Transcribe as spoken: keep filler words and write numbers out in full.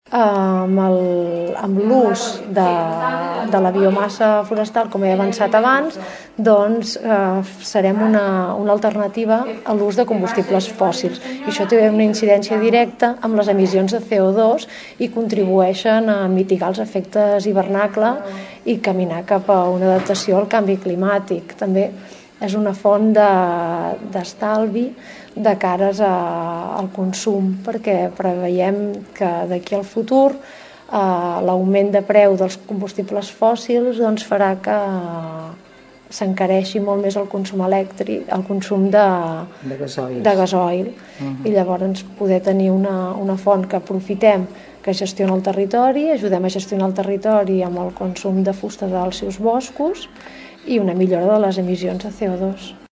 Amb el- amb l'ús de, de la biomassa forestal, com he avançat abans, doncs eh, serem una, una alternativa a l'ús de combustibles fòssils. I això té una incidència directa amb les emissions de C O dos i contribueixen a mitigar els efectes hivernacle i caminar cap a una adaptació al canvi climàtic. També és una font de- d'estalvi de cares a, al consum, perquè preveiem que d'aquí al futur eh, l'augment de preu dels combustibles fòssils doncs, farà que s'encareixi molt més el consum elèctric, el consum de, de gasoil. de gasoil. Uh-huh. I llavors poder tenir una, una font que aprofitem, que gestiona el territori, ajudem a gestionar el territori amb el consum de fusta dels seus boscos i una millora de les emissions de C O dos.